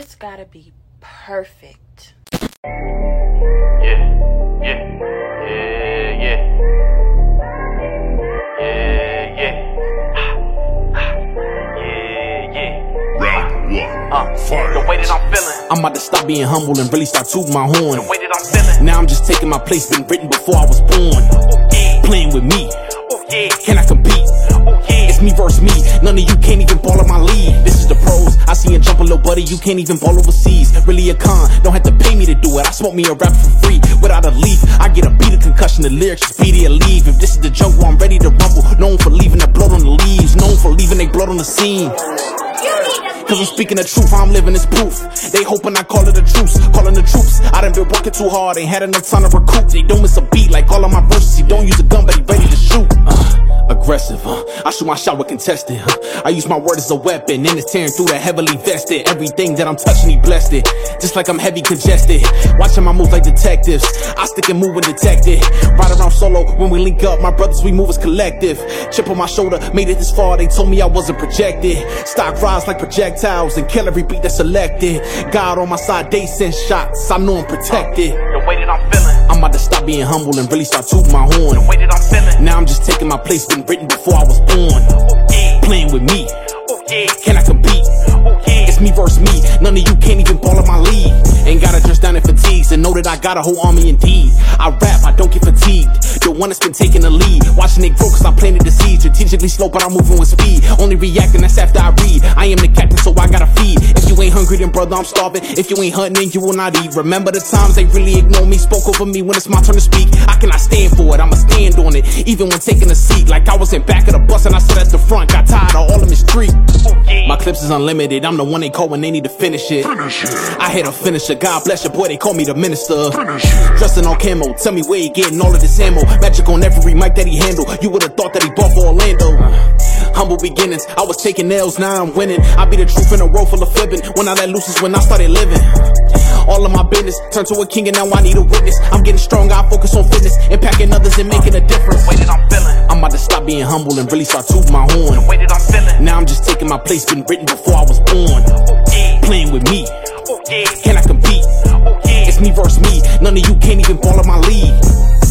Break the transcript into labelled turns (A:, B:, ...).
A: It's gotta be perfect.
B: The way that I'm feeling, I'm about to stop being humble and really start tooting my horn. The way that I'm feeling, now I'm just taking my place, been written before I was born. Playing with me, can I compete? It's me versus me, none of you can't even ball in my league. This is the pros, I see you jump a little buddy, you can't even ball overseas. Really a con, don't have to pay me to do it, I smoke me a rap for free. Without a leaf, I get a beat, a concussion, the lyrics just beat it or leave. If this is the jungle, I'm ready to rumble. Known for leaving the blood on the leaves, known for leaving they blood on the scene. Cause I'm speaking the truth, I'm living this proof. They hoping I call it a truce, calling the troops. I done been working too hard, ain't had enough time to recruit. They don't miss a beat like all of my verses. He don't use a gun, but he ready to shoot. Aggressive, I shoot my shot with contested. I use my word as a weapon, and it's tearing through the heavily vested. Everything that I'm touching, he blessed it. Just like I'm heavy congested, watching my moves like detectives. I stick and move when detected. Ride around solo when we link up, my brothers, we move as collective. Chip on my shoulder, made it this far, they told me I wasn't projected. Stock rise like projectiles and kill every beat that's selected. God on my side, they send shots, I know I'm protected. The way that I'm feeling, I'm about to stop being humble and really start tooting my horn. The way that I'm feeling, now I'm just taking my place, been written before I was born. Playing with me, can I compete? It's me versus me, none of you can't even ball in my league. Ain't gotta dress down in fatigues and know that I got a whole army indeed. I rap, I don't get fatigued, the one that's been taking the lead. Watching it grow cause I planted the seed. Strategically slow but I'm moving with speed. Only reacting, that's after I read. I am the captain so I gotta feed. If you ain't hungry then brother I'm starving. If you ain't hunting then you will not eat. Remember the times they really ignored me, spoke over me when it's my turn to speak. I cannot stand for it, I'ma stand on it, even when taking a seat. Like I was in back of the bus and I sat at the front. Got tired of all of this street. My clips is unlimited, I'm the one they call when they need to finish it. I hit a finisher, God bless your boy, they call me the minister. Dressing on camo, tell me where he getting all of this ammo. Magic on every mic that he handle, you would've thought that he bought for Orlando. Humble beginnings, I was taking L's, now I'm winning. I be the truth in a world full of flipping. When I let loose is when I started living. All of my business turned to a king and now I need a witness. I'm getting stronger, I focus on fitness, impacting others and making a difference. The way that I'm feeling, I'm about to stop being humble and really start tooting my horn. The way that I'm feeling, now I'm just taking my place, been written before I was born. Playing with me, can I compete? It's me versus me, none of you can't even ball in my league.